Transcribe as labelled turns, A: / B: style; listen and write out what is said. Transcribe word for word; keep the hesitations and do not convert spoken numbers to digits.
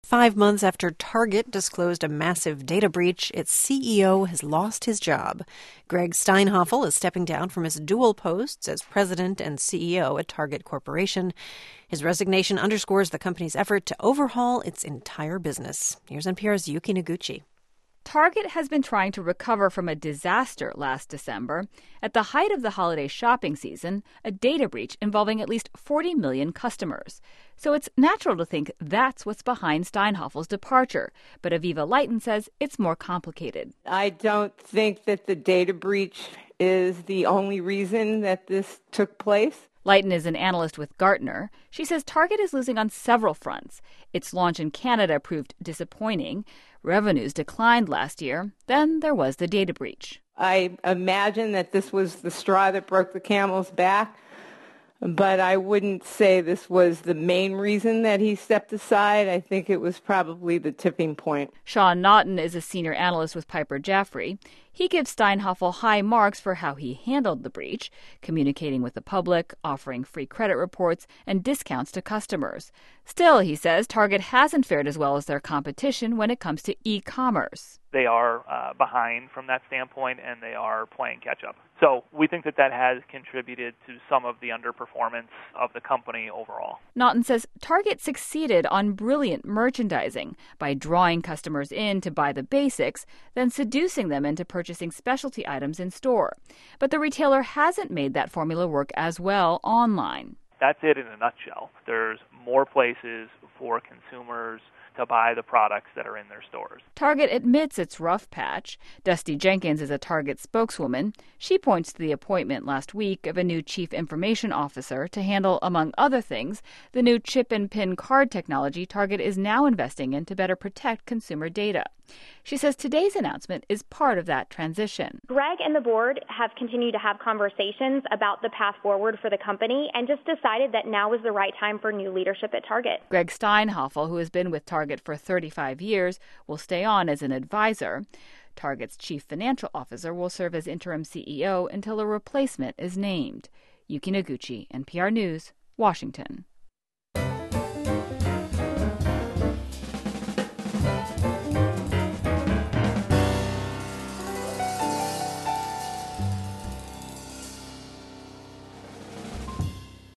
A: Five months after Target disclosed a massive data breach, its C E O has lost his job. Greg Steinhoffel is stepping down from his dual posts as president and C E O at Target Corporation. His resignation underscores the company's effort to overhaul its entire business. Here's N P R's Yuki Noguchi.
B: Target has been trying to recover from a disaster last December. At the height of the holiday shopping season, a data breach involving at least forty million customers. So it's natural to think that's what's behind Steinhoffel's departure. But Aviva Lighten says it's more complicated.
C: I don't think that the data breach is the only reason that this took place.
B: Lighten is an analyst with Gartner. She says Target is losing on several fronts. Its launch in Canada proved disappointing. Revenues declined last year. Then there was the data breach.
C: I imagine that this was the straw that broke the camel's back, but I wouldn't say this was the main reason that he stepped aside. I think it was probably the tipping point.
B: Sean Naughton is a senior analyst with Piper Jaffray. He gives Steinhoffel high marks for how he handled the breach, communicating with the public, offering free credit reports, and discounts to customers. Still, he says, Target hasn't fared as well as their competition when it comes to e-commerce.
D: They are uh, behind from that standpoint, and they are playing catch-up. So we think that that has contributed to some of the underperformance of the company overall.
B: Naughton says Target succeeded on brilliant merchandising by drawing customers in to buy the basics, then seducing them into purchasing specialty items in store. But the retailer hasn't made that formula work as well online.
D: That's it in a nutshell. There's more places for consumers to buy the products that are in their stores.
B: Target admits its rough patch. Dusty Jenkins is a Target spokeswoman. She points to the appointment last week of a new chief information officer to handle, among other things, the new chip and PIN card technology Target is now investing in to better protect consumer data. She says today's announcement is part of that transition.
E: Greg and the board have continued to have conversations about the path forward for the company and just decided that now is the right time for new leadership at Target.
B: Greg Steinhoffel, who has been with Target for thirty-five years, will stay on as an advisor. Target's chief financial officer will serve as interim C E O until a replacement is named. Yuki Noguchi, N P R News, Washington.